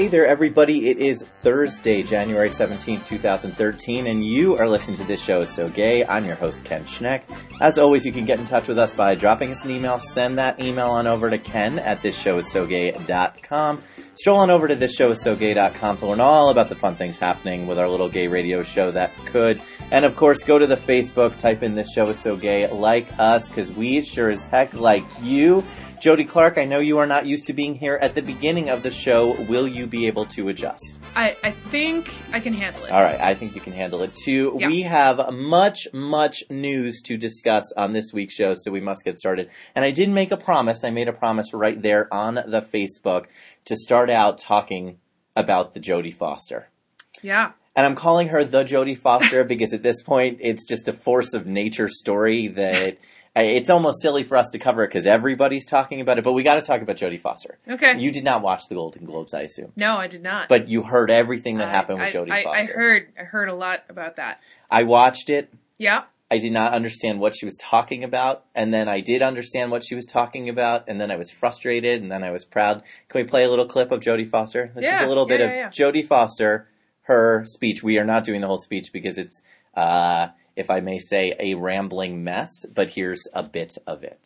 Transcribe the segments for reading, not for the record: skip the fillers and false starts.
Hey there, everybody. It is Thursday, January 17th, 2013, and you are listening to This Show Is So Gay. I'm your host, Ken Schneck. As always, you can get in touch with us by dropping us an email. Send that email on over to Ken at thisshowissogay.com. Stroll on over to thisshowissogay.com to learn all about the fun things happening with our little gay radio show that could. And, of course, go to the Facebook, type in This Show Is So Gay, like us, because we sure as heck like you. Jody Clark, I know you are not used to being here at the beginning of the show. Will you be able to adjust? I think I can handle it. All right, I think you can handle it too. Yeah. We have much news to discuss on this week's show, so we must get started. And I did make a promise. I made a promise right there on the Facebook to start out talking about the Jodie Foster. Yeah. And I'm calling her the Jodie Foster because at this point, it's just a force of nature story that... It's almost silly for us to cover it because everybody's talking about it, but we got to talk about Jodie Foster. Okay. You did not watch the Golden Globes, I assume. No, I did not. But you heard everything that happened with Jodie Foster. I heard a lot about that. I watched it. Yeah. I did not understand what she was talking about, and then I did understand what she was talking about, and then I was frustrated, and then I was proud. Can we play a little clip of Jodie Foster? This is a little bit of Jodie Foster, her speech. We are not doing the whole speech because it's... if I may say, a rambling mess, but here's a bit of it.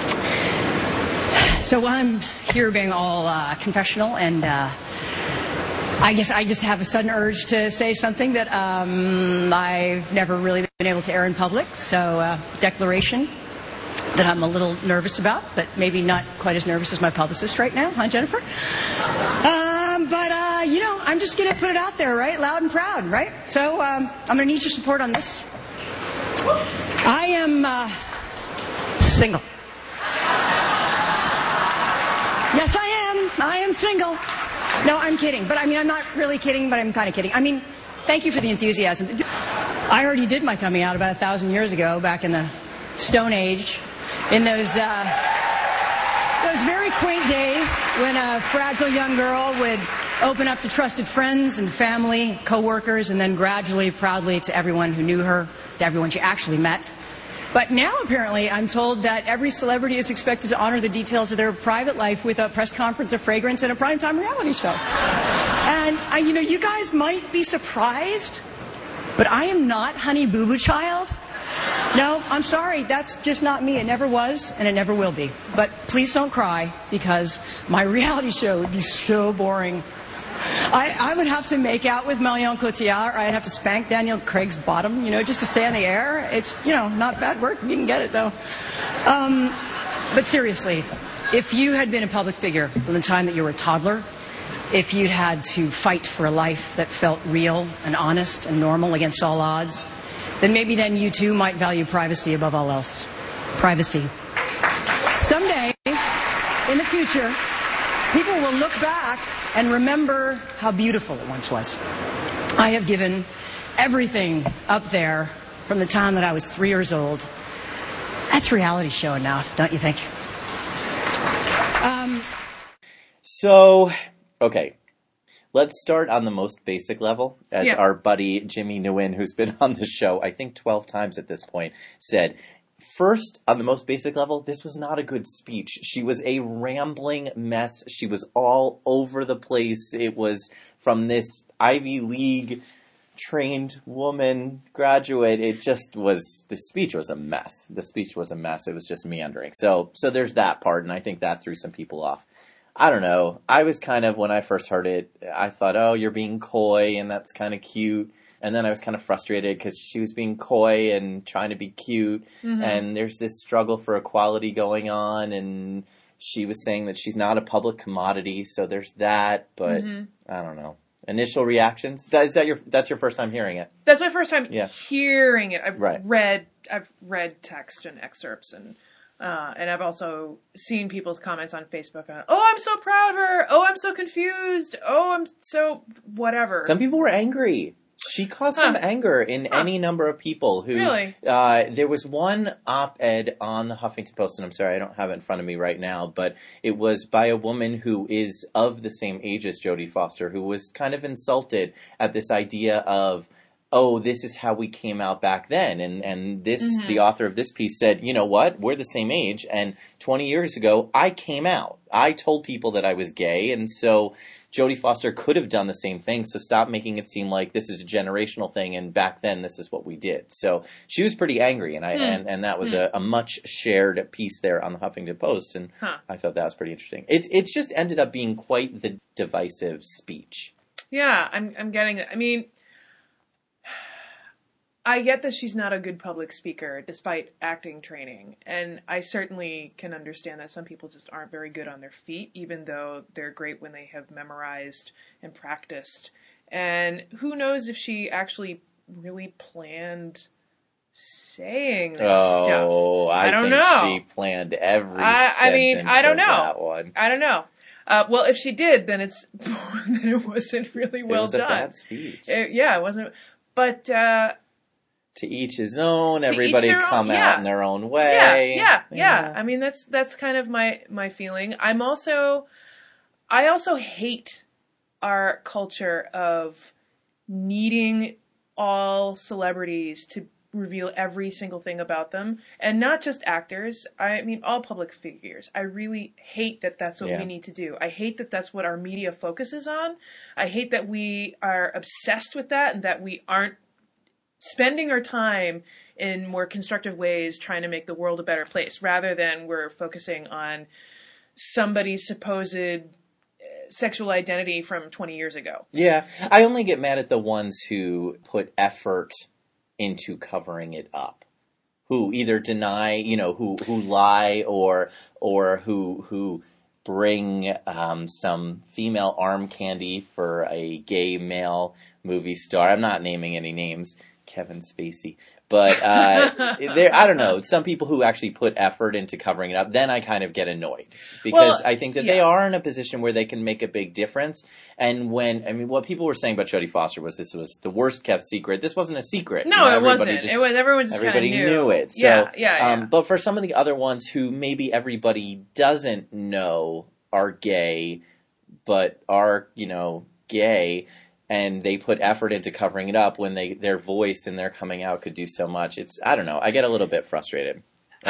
So I'm here being all confessional, and I guess I just have a sudden urge to say something that I've never really been able to air in public. So declaration that I'm a little nervous about, but maybe not quite as nervous as my publicist right now, huh, Jennifer? But I'm just going to put it out there, right? Loud and proud, right? So I'm going to need your support on this. I am single. Yes, I am. I am single. No, I'm kidding. But I'm not really kidding, but I'm kind of kidding. Thank you for the enthusiasm. I already did my coming out about 1,000 years ago, back in the Stone Age, in those very quaint days when a fragile young girl would open up to trusted friends and family, co-workers, and then gradually, proudly to everyone who knew her, to everyone she actually met. But now, apparently, I'm told that every celebrity is expected to honor the details of their private life with a press conference, a fragrance, and a primetime reality show. And, you guys might be surprised, but I am not Honey Boo Boo Child. No, I'm sorry. That's just not me. It never was, and it never will be. But please don't cry, because my reality show would be so boring. I would have to make out with Marion Cotillard, or I'd have to spank Daniel Craig's bottom, just to stay on the air. It's, not bad work. You can get it, though. But seriously, if you had been a public figure from the time that you were a toddler, if you'd had to fight for a life that felt real and honest and normal against all odds, then maybe then you too might value privacy above all else. Privacy. Someday, in the future, people will look back and remember how beautiful it once was. I have given everything up there from the time that I was 3 years old. That's reality show enough, don't you think? Okay. Let's start on the most basic level, as our buddy Jimmy Nguyen, who's been on the show, I think 12 times at this point, said. First, on the most basic level, this was not a good speech. She was a rambling mess. She was all over the place. It was from this Ivy League trained woman graduate. It just was, the speech was a mess. The speech was a mess. It was just meandering. So there's that part, and I think that threw some people off. I don't know. I was kind of, when I first heard it, I thought, oh, you're being coy, and that's kind of cute. And then I was kind of frustrated because she was being coy and trying to be cute. Mm-hmm. And there's this struggle for equality going on. And she was saying that she's not a public commodity. So there's that. But I don't know. Initial reactions? That's your first time hearing it? That's my first time hearing it. I've read text and excerpts and I've also seen people's comments on Facebook on, oh, I'm so proud of her. Oh, I'm so confused. Oh, I'm so whatever. Some people were angry. She caused some anger in any number of people who... Really? There was one op-ed on the Huffington Post, and I'm sorry, I don't have it in front of me right now, but it was by a woman who is of the same age as Jodie Foster, who was kind of insulted at this idea of oh, this is how we came out back then. And this, the author of this piece said, you know what? We're the same age. And 20 years ago, I came out. I told people that I was gay. And so Jodie Foster could have done the same thing. So stop making it seem like this is a generational thing. And back then, this is what we did. So she was pretty angry. And and that was a much shared piece there on the Huffington Post. And I thought that was pretty interesting. It's just ended up being quite the divisive speech. Yeah, I'm getting it. I mean, I get that she's not a good public speaker despite acting training, and I certainly can understand that some people just aren't very good on their feet, even though they're great when they have memorized and practiced. And who knows if she actually really planned saying this stuff. Oh, I don't know. She planned every sentence I don't know. Of that one. I don't know. Well, if she did, then it wasn't really well done. It was a bad speech. It wasn't. But to each his own. Everybody come out in their own way. Yeah. I mean, that's kind of my feeling. I also hate our culture of needing all celebrities to reveal every single thing about them, and not just actors. I mean, all public figures. I really hate that that's what we need to do. I hate that that's what our media focuses on. I hate that we are obsessed with that and that we aren't spending our time in more constructive ways trying to make the world a better place, rather than we're focusing on somebody's supposed sexual identity from 20 years ago. Yeah. I only get mad at the ones who put effort into covering it up, who either deny, who lie or who bring some female arm candy for a gay male movie star. I'm not naming any names, Kevin Spacey. But I don't know, some people who actually put effort into covering it up, then I kind of get annoyed. Because I think that they are in a position where they can make a big difference. And what people were saying about Jodie Foster was this was the worst kept secret. This wasn't a secret. No, it wasn't. Everyone just kind of knew it. So, yeah. But for some of the other ones who maybe everybody doesn't know are gay, but are, gay, and they put effort into covering it up when their voice and their coming out could do so much. I don't know. I get a little bit frustrated.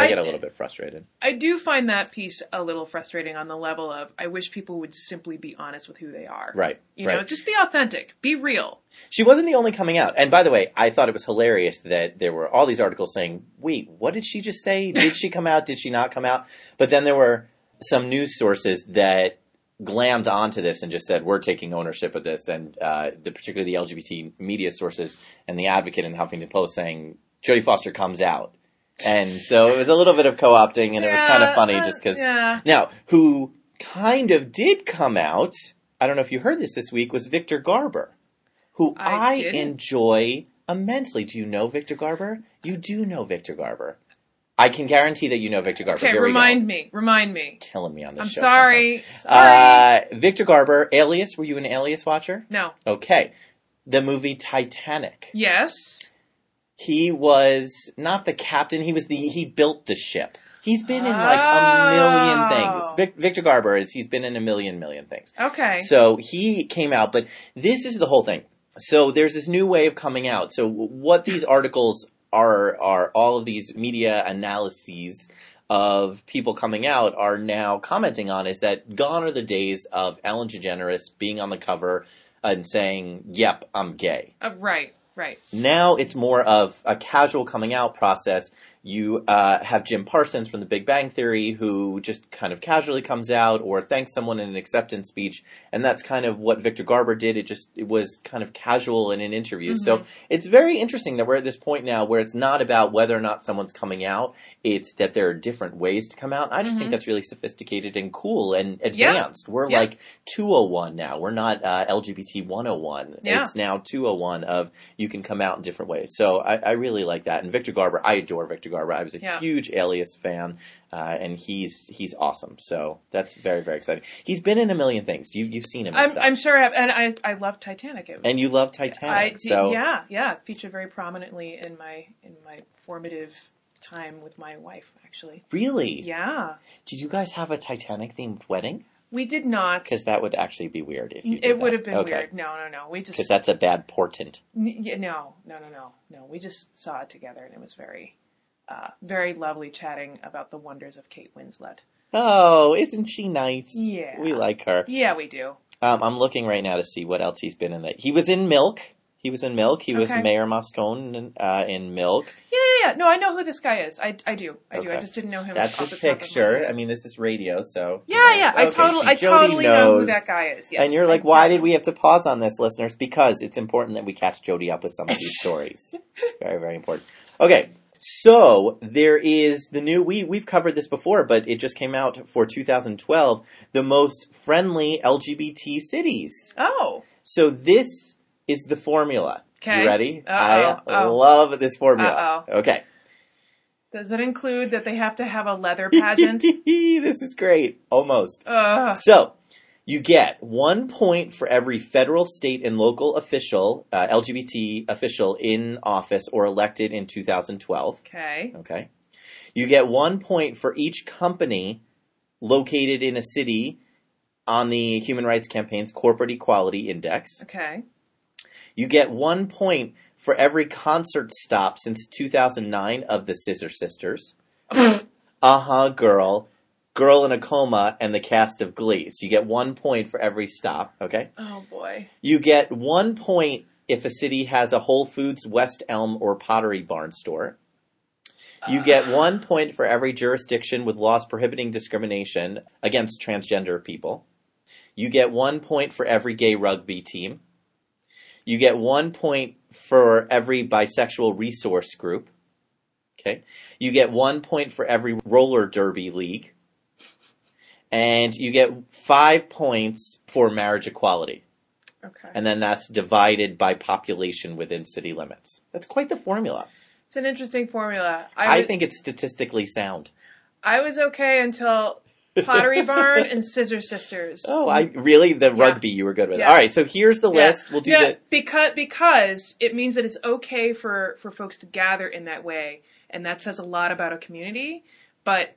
I do find that piece a little frustrating on the level of, I wish people would simply be honest with who they are. Right. Just be authentic. Be real. She wasn't the only coming out. And by the way, I thought it was hilarious that there were all these articles saying, wait, what did she just say? Did she come out? Did she not come out? But then there were some news sources that glammed onto this and just said, we're taking ownership of this. And particularly the LGBT media sources and the Advocate and the Huffington Post saying, Jodie Foster comes out. And so it was a little bit of co-opting, and it was kind of funny just because. Now, who kind of did come out, I don't know if you heard this week, was Victor Garber, who I enjoy immensely. Do you know Victor Garber? You do know Victor Garber. I can guarantee that you know Victor Garber. Okay, remind me. Killing me on this show. I'm sorry. Victor Garber, Alias. Were you an Alias watcher? No. Okay. The movie Titanic. Yes. He was not the captain. He built the ship. He's been in like a million things. Victor Garber he's been in a million things. Okay. So he came out, but this is the whole thing. So there's this new way of coming out. So what these articles are all of these media analyses of people coming out are now commenting on is that gone are the days of Ellen DeGeneres being on the cover and saying, yep, I'm gay. Right. Now it's more of a casual coming out process. You have Jim Parsons from The Big Bang Theory who just kind of casually comes out or thanks someone in an acceptance speech. And that's kind of what Victor Garber did. It was kind of casual in an interview. Mm-hmm. So it's very interesting that we're at this point now where it's not about whether or not someone's coming out. It's that there are different ways to come out. I just think that's really sophisticated and cool and advanced. We're like 201 now. We're not LGBT 101. Yeah. It's now 201 of you can come out in different ways. So I really like that. And Victor Garber, I adore Victor Garber. I was a huge Alias fan, and he's awesome. So that's very, very exciting. He's been in a million things. You've seen him. I'm sure I have, and I love Titanic. And you love Titanic. Featured very prominently in my formative time with my wife, actually. Really? Yeah. Did you guys have a Titanic themed wedding? We did not. Because that would actually be weird if you did It would have that. been weird. No. We just... Because that's a bad portent. No. We just saw it together, and it was very, very lovely chatting about the wonders of Kate Winslet. Oh, isn't she nice? Yeah. We like her. Yeah, we do. I'm looking right now to see what else he's been in. He was in Milk. He was Mayor Moscone in Milk. Yeah. No, I know who this guy is. I do. I just didn't know him. That's his picture. I mean, this is radio, so. Yeah. I totally know who that guy is. Yes. And you're like, why did we have to pause on this, listeners? Because it's important that we catch Jody up with some of these stories. Very, very important. Okay. So, there is the new, we've covered this before, but it just came out for 2012, the most friendly LGBT cities. Oh. So this is the formula. Okay. You ready? I love this formula. Okay. Does it include that they have to have a leather pageant? This is great. Almost. So, you get 1 point for every federal, state, and local official, LGBT official in office or elected in 2012. Okay. You get 1 point for each company located in a city on the Human Rights Campaign's Corporate Equality Index. Okay. You get 1 point for every concert stop since 2009 of the Scissor Sisters. Girl. Girl in a Coma, and the cast of Glee. So you get 1 point for every stop, okay? Oh, boy. You get 1 point if a city has a Whole Foods, West Elm, or Pottery Barn store. You get 1 point for every jurisdiction with laws prohibiting discrimination against transgender people. You get 1 point for every gay rugby team. You get 1 point for every bisexual resource group. Okay. You get 1 point for every roller derby league. And you get 5 points for marriage equality. Okay. And then that's divided by population within city limits. That's quite the formula. It's an interesting formula. I think it's statistically sound. I was okay until Pottery Barn and Scissor Sisters. Oh, the rugby you were good with. Yeah. All right, so here's the list. We'll do because it means that it's okay for folks to gather in that way, and that says a lot about a community. But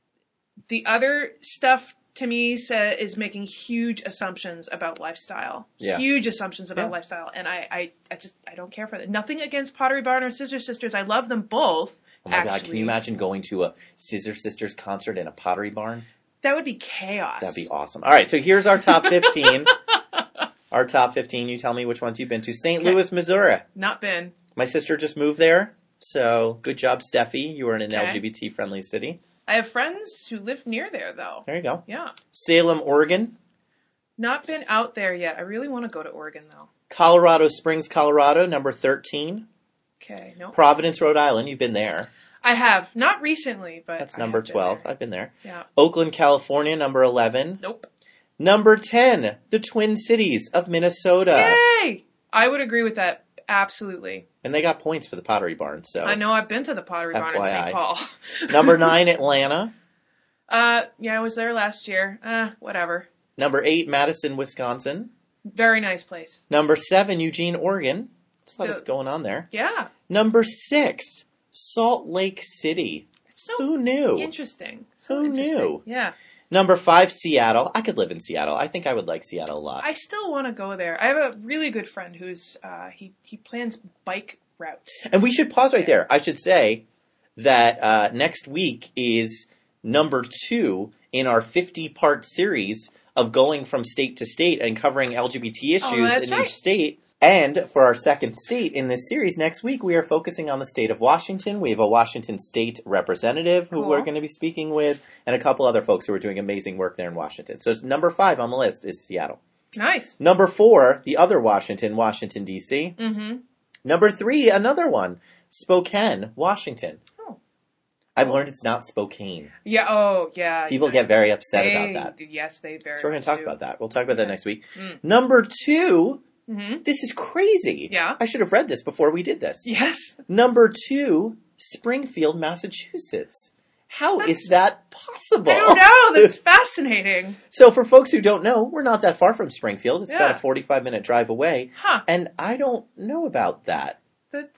the other stuff to me is making huge assumptions about lifestyle. Yeah. Huge assumptions about lifestyle, and I don't care for that. Nothing against Pottery Barn or Scissor Sisters. I love them both. Oh my God, can you imagine going to a Scissor Sisters concert in a Pottery Barn? That would be chaos. That'd be awesome. All right, so here's our top 15. Our top 15, you tell me which ones you've been to. St. Louis, Missouri. Not been. My sister just moved there, so good job, Steffi. You are in an LGBT-friendly city. I have friends who live near there, though. There you go. Yeah. Salem, Oregon. Not been out there yet. I really want to go to Oregon, though. Colorado Springs, Colorado, number 13. Okay, no. Providence, Rhode Island. You've been there. I have. Not recently, but that's number 12. I've been there. Yeah. Oakland, California, number 11. Nope. Number 10, the Twin Cities of Minnesota. Yay! I would agree with that. Absolutely. And they got points for the Pottery Barn, so. I know, I've been to the Pottery Barn in St. Paul. Number 9, Atlanta. Yeah, I was there last year. Whatever. Number 8, Madison, Wisconsin. Very nice place. Number 7, Eugene, Oregon. There's a lot going on there. Yeah. Number 6, Salt Lake City. Who knew? Interesting. Who knew? Yeah. Number 5, Seattle. I could live in Seattle. I think I would like Seattle a lot. I still want to go there. I have a really good friend who's, he plans bike routes. And we should pause right there. I should say that next week is number 2 in our 50-part series of going from state to state and covering LGBT issues in each state. And for our second state in this series next week, we are focusing on the state of Washington. We have a Washington state representative who we're going to be speaking with, and a couple other folks who are doing amazing work there in Washington. So number 5 on the list is Seattle. Nice. Number 4, the other Washington, Washington, D.C. Mm-hmm. Number 3, another one, Spokane, Washington. Oh. I've learned it's not Spokane. Yeah, oh, yeah. People get very upset about that. Yes, they very So we're going to talk about that. We'll talk about that next week. Mm. Number 2... Mm-hmm. This is crazy. Yeah. I should have read this before we did this. Yes. Number 2, Springfield, Massachusetts. How is that possible? I don't know. That's fascinating. So for folks who don't know, we're not that far from Springfield. It's about a 45-minute drive away. Huh. And I don't know about that. That's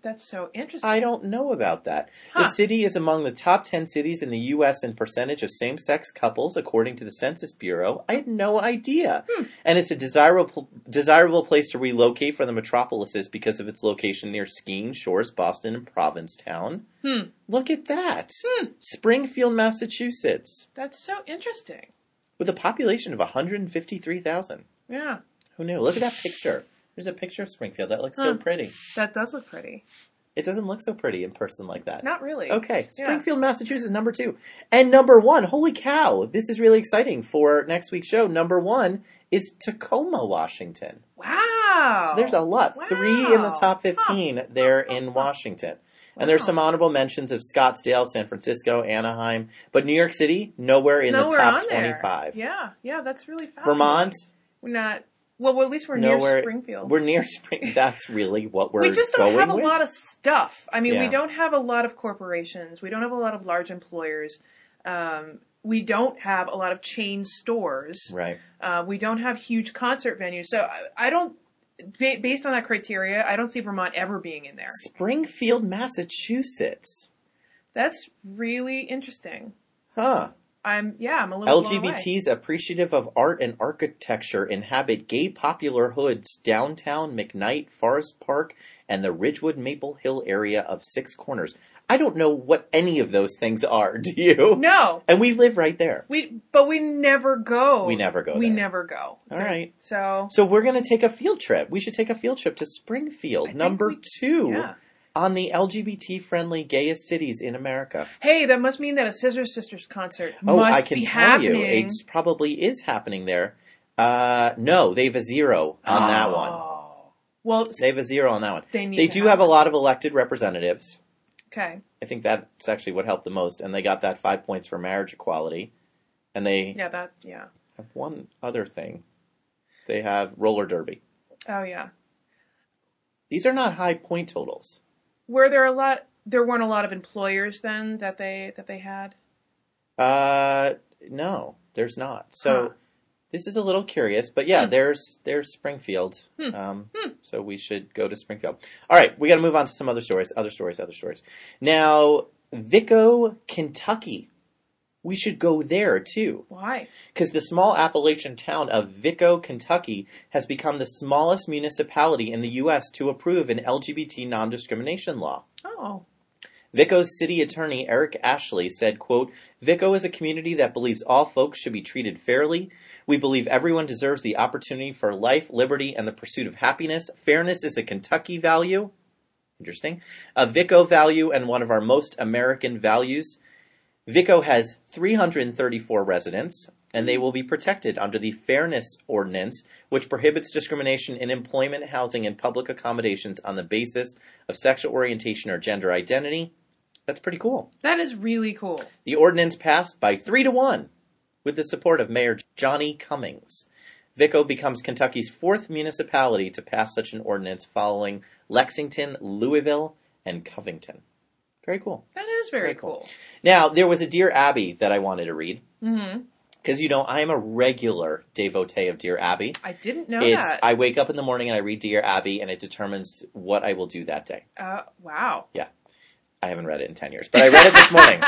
That's so interesting. I don't know about that. The city is among the top 10 cities in the U.S. in percentage of same-sex couples, according to the Census Bureau. I had no idea. And it's a desirable place to relocate for the metropolises because of its location near skiing shores, Boston, and Provincetown. Look at that. Springfield, Massachusetts. That's so interesting. With a population of 153,000. Yeah. Who knew? Look at that picture. There's a picture of Springfield. That looks so pretty. That does look pretty. It doesn't look so pretty in person like that. Not really. Okay. Springfield, Massachusetts, number 2. And number 1, holy cow, this is really exciting for next week's show. Number 1 is Tacoma, Washington. Wow. So there's a lot. Wow. 3 in the top 15 there in Washington. And there's some honorable mentions of Scottsdale, San Francisco, Anaheim. But New York City, nowhere in the top 25. Yeah, that's really fascinating. Vermont? We're not... Well, at least we're near Springfield. We're near Springfield. That's really what we're We just don't have a lot of stuff. I mean, Yeah. we don't have a lot of corporations. We don't have a lot of large employers. We don't have a lot of chain stores. Right. We don't have huge concert venues. So I don't, based on that criteria, I don't see Vermont ever being in there. Springfield, Massachusetts. That's really interesting. Huh. I'm a little blown away. LGBTs appreciative of art and architecture inhabit gay popular hoods downtown McKnight, Forest Park, and the Ridgewood Maple Hill area of Six Corners. I don't know what any of those things are, do you? No. And we live right there. But we never go. We never go We there. never go. All right. So we're going to take a field trip. We should take a field trip to Springfield, number 2. Yeah. On the LGBT-friendly gayest cities in America. Hey, that must mean that a Scissor Sisters concert I can be tell happening. you, it probably is happening there. No, they have a 0 on that one. Well, They have a 0 on that one. They do have a lot of elected representatives. Okay. I think that's actually what helped the most, and they got that 5 points for marriage equality. And they have one other thing. They have roller derby. Oh yeah. These are not high point totals. Were there there weren't a lot of employers then that they had? No, there's not. So this is a little curious, but yeah, there's Springfield. So we should go to Springfield. All right, we got to move on to some other stories. Now, Vico, Kentucky. We should go there too. Why? Because the small Appalachian town of Vico, Kentucky has become the smallest municipality in the U.S. to approve an LGBT non-discrimination law. Oh. Vico's city attorney, Eric Ashley, said, quote, Vico is a community that believes all folks should be treated fairly. We believe everyone deserves the opportunity for life, liberty, and the pursuit of happiness. Fairness is a Kentucky value. Interesting. A Vico value and one of our most American values. Vico has 334 residents, and they will be protected under the Fairness Ordinance, which prohibits discrimination in employment, housing, and public accommodations on the basis of sexual orientation or gender identity. That's pretty cool. That is really cool. The ordinance passed by 3-1 with the support of Mayor Johnny Cummings. Vico becomes Kentucky's 4th municipality to pass such an ordinance following Lexington, Louisville, and Covington. Very cool. That is very cool. Now, there was a Dear Abby that I wanted to read. Mm-hmm. Because, I am a regular devotee of Dear Abby. I didn't know that. I wake up in the morning and I read Dear Abby, and it determines what I will do that day. Wow. Yeah. I haven't read it in 10 years, but I read it this morning.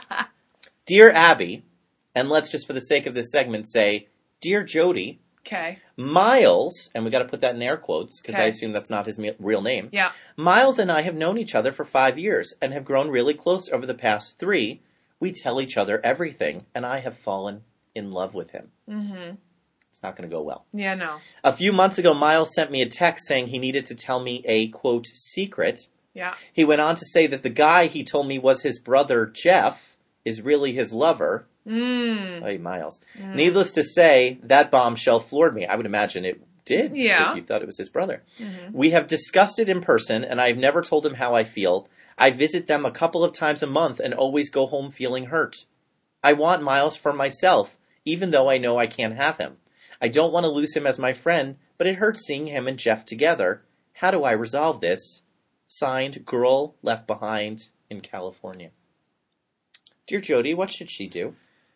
Dear Abby, and let's just for the sake of this segment say, Dear Jody. Okay. Miles, and we got to put that in air quotes because I assume that's not his real name. Yeah. Miles and I have known each other for 5 years and have grown really close over the past 3. We tell each other everything, and I have fallen in love with him. Mm-hmm. It's not going to go well. Yeah, no. A few months ago, Miles sent me a text saying he needed to tell me a, quote, secret. Yeah. He went on to say that the guy he told me was his brother, Jeff, is really his lover. Hey, Miles. Needless to say, that bombshell floored me. I would imagine it did. Yeah. Because you thought it was his brother. Mm-hmm. We have discussed it in person, and I've never told him how I feel. I visit them a couple of times a month and always go home feeling hurt. I want Miles for myself, even though I know I can't have him. I don't want to lose him as my friend, but it hurts seeing him and Jeff together. How do I resolve this? Signed, Girl Left Behind in California. Dear Jody, what should she do?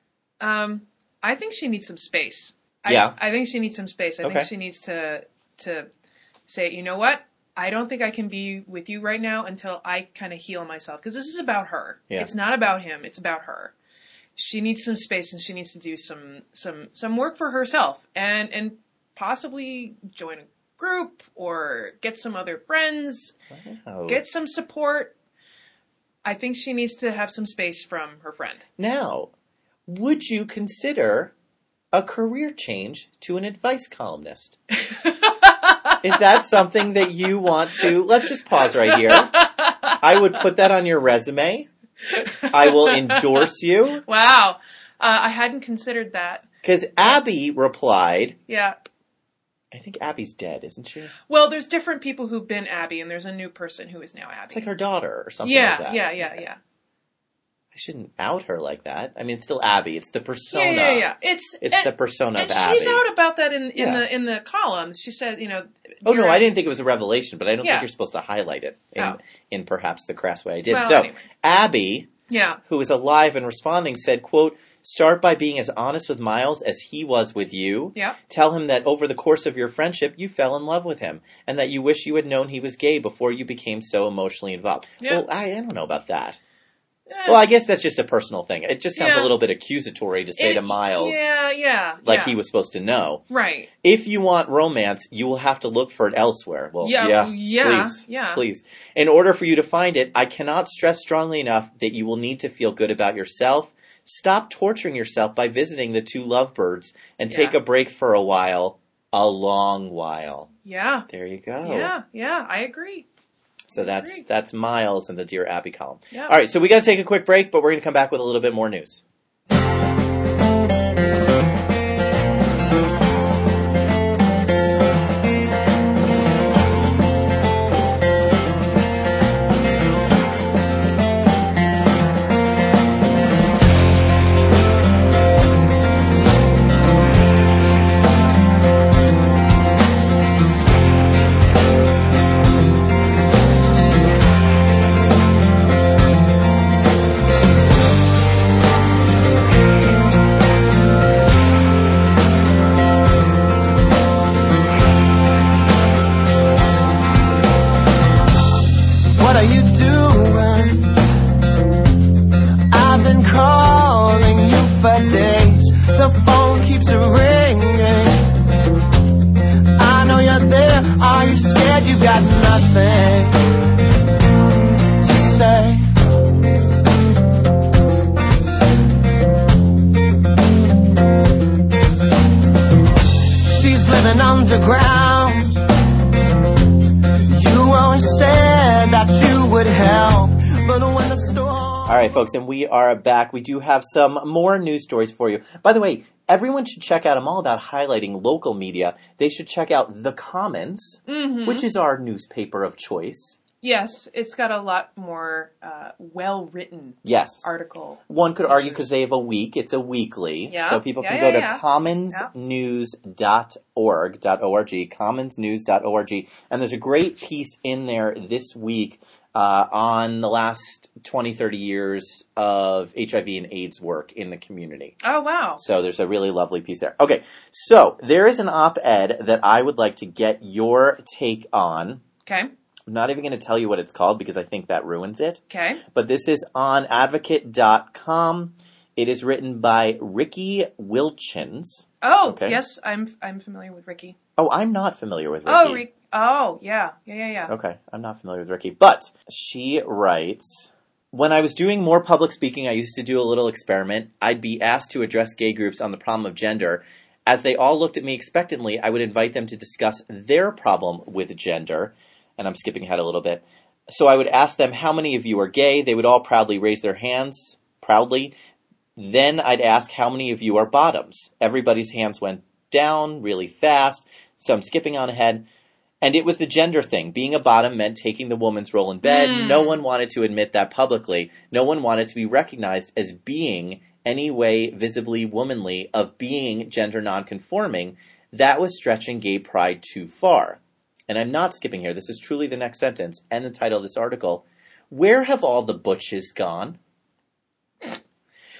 I think she needs some space. Yeah. I think she needs some space. I Okay. think she needs to say, you know what? I don't think I can be with you right now until I kind of heal myself. Because this is about her. Yeah. It's not about him. It's about her. She needs some space and she needs to do some work for herself and possibly join a group or get some other friends, get some support. I think she needs to have some space from her friend. Now, would you consider a career change to an advice columnist? Is that something that you want to... Let's just pause right here. I would put that on your resume. I will endorse you. Wow. I hadn't considered that. Because Abby replied... Yeah. I think Abby's dead, isn't she? Well, there's different people who've been Abby, and there's a new person who is now Abby. It's like her daughter or something like that. Yeah. I shouldn't out her like that. I mean, it's still Abby. It's the persona. Yeah. It's the persona of Abby. And she's out about that in the columns. She said, Oh, no, I didn't think it was a revelation, but I don't think you're supposed to highlight it in perhaps the crass way I did. Well, so, anyway. Abby, who is alive and responding, said, quote, "Start by being as honest with Miles as he was with you. Yeah. Tell him that over the course of your friendship, you fell in love with him, and that you wish you had known he was gay before you became so emotionally involved." Yeah. Well, I don't know about that. Well, I guess that's just a personal thing. It just sounds a little bit accusatory to say to Miles, he was supposed to know. Right. If you want romance, you will have to look for it elsewhere. Well, please. In order for you to find it, I cannot stress strongly enough that you will need to feel good about yourself. Stop torturing yourself by visiting the two lovebirds and take a break for a while, a long while. Yeah. There you go. Yeah, I agree. So that's Miles in the Dear Abby column. Yeah. All right, so we got to take a quick break, but we're going to come back with a little bit more news. What are you doing? I've been calling you for days. The phone keeps ringing. I know you're there. Are you scared? You got nothing to say. She's living underground. You always said that you would help, but when the storm... All right, folks, and we are back. We do have some more news stories for you. By the way, everyone should check out, I'm all about highlighting local media. They should check out The Commons, which is our newspaper of choice. Yes, it's got a lot more well-written article. One could argue because they have a week. It's a weekly. Yeah. So people can go to commonsnews.org, commonsnews.org. And there's a great piece in there this week on the last 20, 30 years of HIV and AIDS work in the community. Oh, wow. So there's a really lovely piece there. Okay, so there is an op-ed that I would like to get your take on. Okay. I'm not even going to tell you what it's called because I think that ruins it. Okay. But this is on advocate.com. It is written by Ricky Wilchins. Oh, yes, I'm familiar with Ricky. Oh, I'm not familiar with Ricky. Yeah. Okay, I'm not familiar with Ricky. But she writes, when I was doing more public speaking, I used to do a little experiment. I'd be asked to address gay groups on the problem of gender. As they all looked at me expectantly, I would invite them to discuss their problem with gender. And I'm skipping ahead a little bit. So I would ask them, how many of you are gay? They would all proudly raise their hands, proudly. Then I'd ask, how many of you are bottoms? Everybody's hands went down really fast, so I'm skipping on ahead. And it was the gender thing. Being a bottom meant taking the woman's role in bed. No one wanted to admit that publicly. No one wanted to be recognized as being any way visibly womanly, of being gender nonconforming. That was stretching gay pride too far. And I'm not skipping here. This is truly the next sentence and the title of this article. Where have all the butches gone?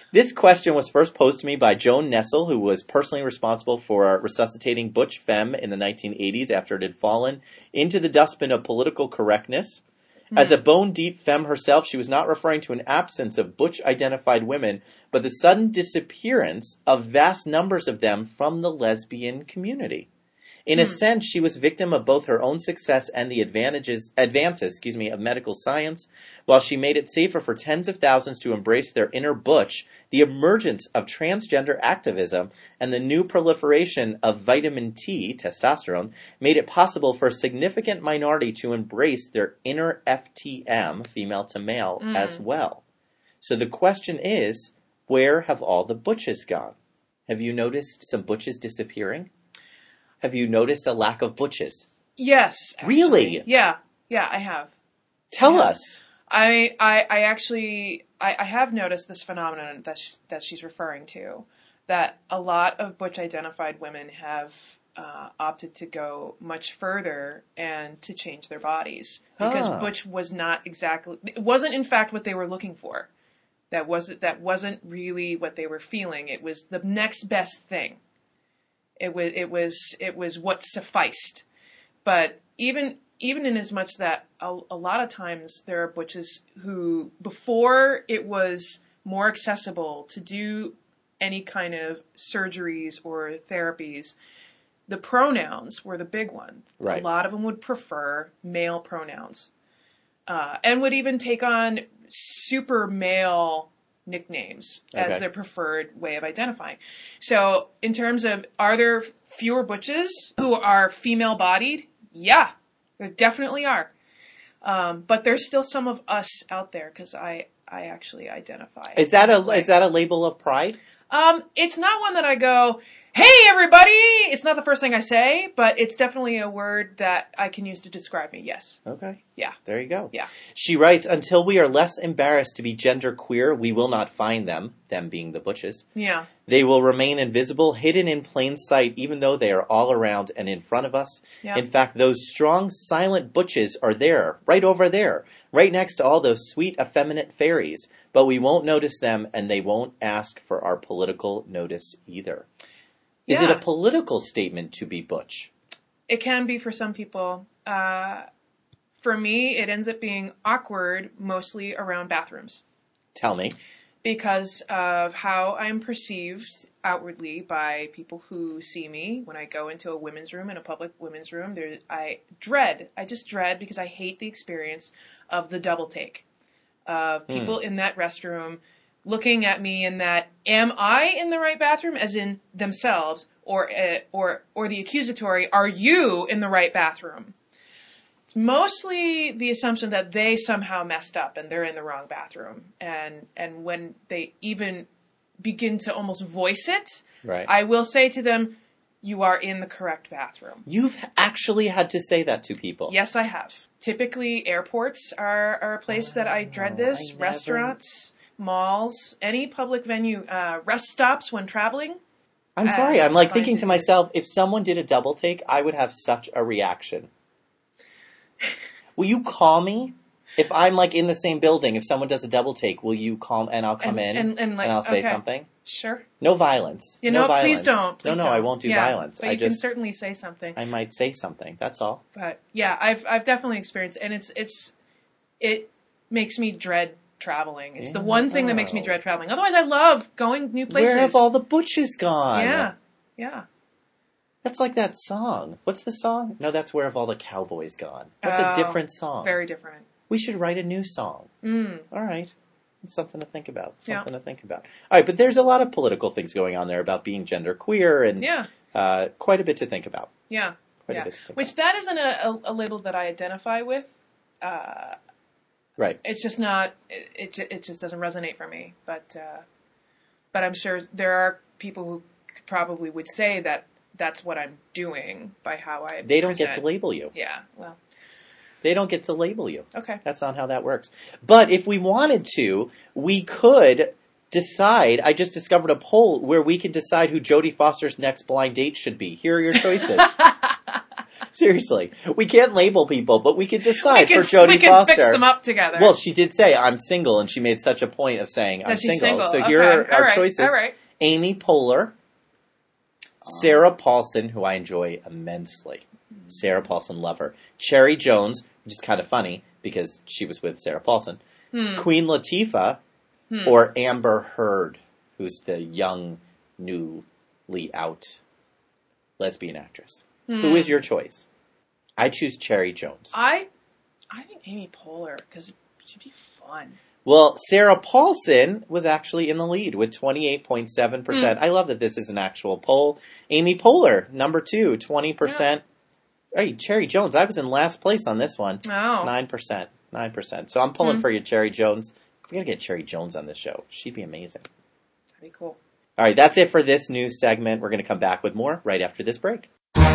This question was first posed to me by Joan Nessel, who was personally responsible for resuscitating butch femme in the 1980s after it had fallen into the dustbin of political correctness. As a bone-deep femme herself, she was not referring to an absence of butch-identified women, but the sudden disappearance of vast numbers of them from the lesbian community. In a sense, she was victim of both her own success and the advances of medical science. While she made it safer for tens of thousands to embrace their inner butch, the emergence of transgender activism and the new proliferation of vitamin T, testosterone, made it possible for a significant minority to embrace their inner FTM, female to male, as well. So the question is, where have all the butches gone? Have you noticed some butches disappearing? Have you noticed a lack of butches? Yes. Actually. Really? Yeah, I have. Tell us. I actually have noticed this phenomenon that she's referring to, that a lot of butch-identified women have opted to go much further and to change their bodies. Because butch was not exactly... It wasn't, in fact, what they were looking for. That wasn't really what they were feeling. It was the next best thing. It was what sufficed. But even in as much that a lot of times there are butches who, before it was more accessible to do any kind of surgeries or therapies, the pronouns were the big one. Right. A lot of them would prefer male pronouns, and would even take on super male nicknames as their preferred way of identifying. So in terms of, are there fewer butches who are female bodied? Yeah, there definitely are. But there's still some of us out there, because I actually identify. Is that a label of pride? It's not one that I go, hey everybody! It's not the first thing I say, but it's definitely a word that I can use to describe me, yes. Okay. Yeah. There you go. Yeah. She writes, until we are less embarrassed to be gender queer, we will not find them being the butches. Yeah. They will remain invisible, hidden in plain sight, even though they are all around and in front of us. Yeah. In fact, those strong, silent butches are there, right over there, right next to all those sweet, effeminate fairies. But we won't notice them, and they won't ask for our political notice either. Is it a political statement to be butch? It can be for some people. For me, it ends up being awkward, mostly around bathrooms. Tell me. Because of how I'm perceived outwardly by people who see me when I go into a women's room, in a public women's room. I just dread, because I hate the experience of the double take. People in that restroom looking at me in that, am I in the right bathroom, as in themselves, or the accusatory, are you in the right bathroom? It's mostly the assumption that they somehow messed up and they're in the wrong bathroom. And when they even begin to almost voice it, right, I will say to them, you are in the correct bathroom. You've actually had to say that to people? Yes, I have. Typically, airports are a place that I dread this. Restaurants, malls, any public venue, rest stops when traveling. I'm sorry. I'm thinking to myself, if someone did a double take, I would have such a reaction. Will you call me? If I'm in the same building, if someone does a double take, will you call and I'll come in and I'll say something? Sure. No violence. No violence. Please don't. No, I won't do violence. But you can certainly say something. I might say something. That's all. But yeah, I've definitely experienced it, and it makes me dread traveling. It's the one thing that makes me dread traveling. Otherwise, I love going new places. Where have all the butches gone? Yeah. That's like that song. What's the song? No, that's Where Have All the Cowboys Gone. That's a different song. Very different. We should write a new song. All right. It's something to think about. All right, but there's a lot of political things going on there about being gender queer and quite a bit to think about. Yeah. Which that isn't a label that I identify with. Right. It's just not, it just doesn't resonate for me. But I'm sure there are people who probably would say that that's what I'm doing by how I They don't get to label you. Yeah, well. They don't get to label you. Okay. That's not how that works. But if we wanted to, we could decide. I just discovered a poll where we can decide who Jodie Foster's next blind date should be. Here are your choices. Seriously. We can't label people, but we could decide for Jodie Foster. We can fix them up together. Well, she did say, I'm single, and she made such a point of saying, I'm single. So here are our choices. All right. Amy Poehler, Sarah Paulson, who I enjoy immensely. Sarah Paulson, love her. Cherry Jones, which is kind of funny because she was with Sarah Paulson. Queen Latifah, or Amber Heard, who's the young, newly out lesbian actress. Who is your choice? I choose Cherry Jones. I think Amy Poehler, because she'd be fun. Well, Sarah Paulson was actually in the lead with 28.7%. I love that this is an actual poll. Amy Poehler, number 2, 20%. Yeah. Hey, Cherry Jones, I was in last place on this one. Oh. 9%. So I'm pulling for you, Cherry Jones. We gotta get Cherry Jones on this show. She'd be amazing. That'd be cool. All right, that's it for this news segment. We're gonna come back with more right after this break.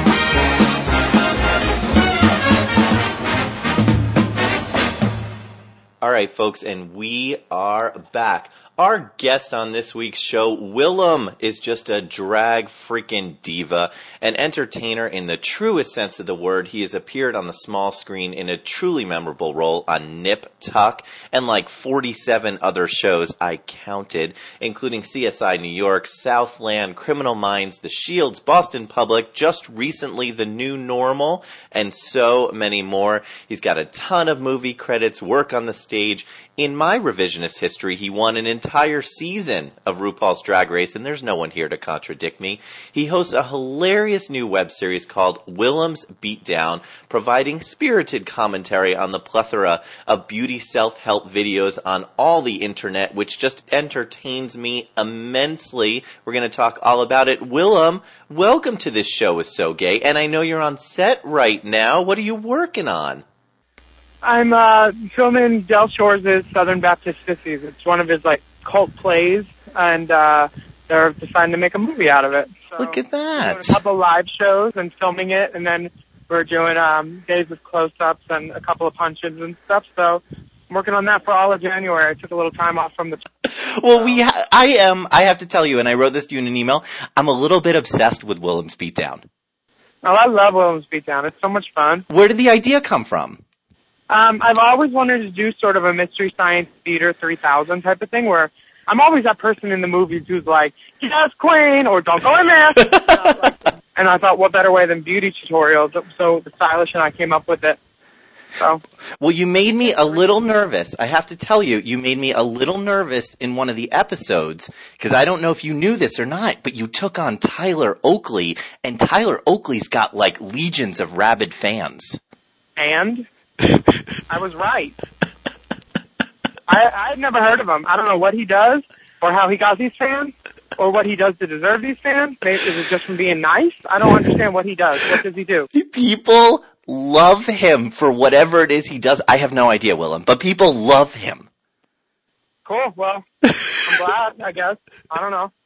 All right, folks, and we are back. Our guest on this week's show, Willem, is just a drag freaking diva, an entertainer in the truest sense of the word. He has appeared on the small screen in a truly memorable role on Nip Tuck and like 47 other shows I counted, including CSI New York, Southland, Criminal Minds, The Shields, Boston Public, just recently The New Normal, and so many more. He's got a ton of movie credits, work on the stage. In my revisionist history, he won an entire season of RuPaul's Drag Race, and there's no one here to contradict me. He hosts a hilarious new web series called Willem's Beatdown, providing spirited commentary on the plethora of beauty self-help videos on all the internet, which just entertains me immensely. We're going to talk all about it. Willem, welcome to this show with So Gay, and I know you're on set right now. What are you working on? I'm filming Del Shores' Southern Baptist Sissies. It's one of his cult plays, and they're deciding to make a movie out of it. So look at that! We're doing a couple live shows and filming it, and then we're doing days of close-ups and a couple of punches and stuff. So I'm working on that for all of January. I took a little time off from the. Well, I have to tell you, and I wrote this to you in an email. I'm a little bit obsessed with Willem's Beatdown. Oh, I love Willem's Beatdown. It's so much fun. Where did the idea come from? I've always wanted to do sort of a Mystery Science Theater 3000 type of thing where I'm always that person in the movies who's like, yes, queen, or don't go in there. And I thought, what better way than beauty tutorials? So the stylist and I came up with it. So. Well, you made me a little nervous. I have to tell you, you made me a little nervous in one of the episodes, because I don't know if you knew this or not, but you took on Tyler Oakley, and Tyler Oakley's got legions of rabid fans. And? I was right. I've never heard of him. I don't know what he does or how he got these fans or what he does to deserve these fans. Maybe is it just from being nice? I don't understand what he does. What does he do? People love him for whatever it is he does. I have no idea, Willem, but people love him. Cool. Well, I'm glad, I guess. I don't know.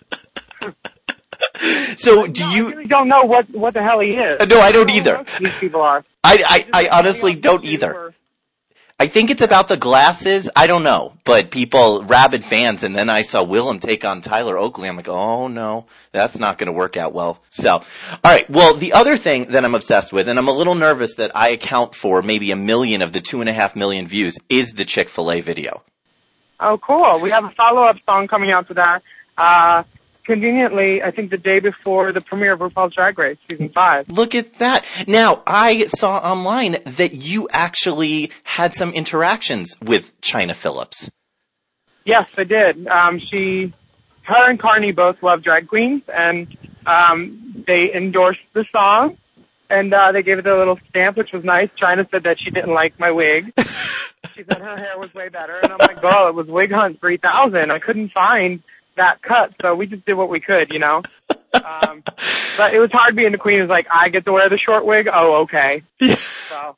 So do you? I really don't know what the hell he is. No, I don't either. These people are. I honestly don't either. I think it's about the glasses. I don't know, but people, rabid fans, and then I saw Willem take on Tyler Oakley. I'm like, oh no, that's not going to work out well. So, all right. Well, the other thing that I'm obsessed with, and I'm a little nervous that I account for maybe 1 million of the 2.5 million views, is the Chick-fil-A video. Oh, cool. We have a follow-up song coming out to that. Conveniently, I think the day before the premiere of RuPaul's Drag Race, Season 5. Look at that. Now, I saw online that you actually had some interactions with Chynna Phillips. Yes, I did. Her and Carney both love drag queens, and they endorsed the song, and they gave it a little stamp, which was nice. Chynna said that she didn't like my wig. She said her hair was way better, and I'm like, girl, it was Wig Hunt 3000. I couldn't find that cut, so we just did what we could, you know. But it was hard being the queen. It was like, I get to wear the short wig. Oh, okay. So.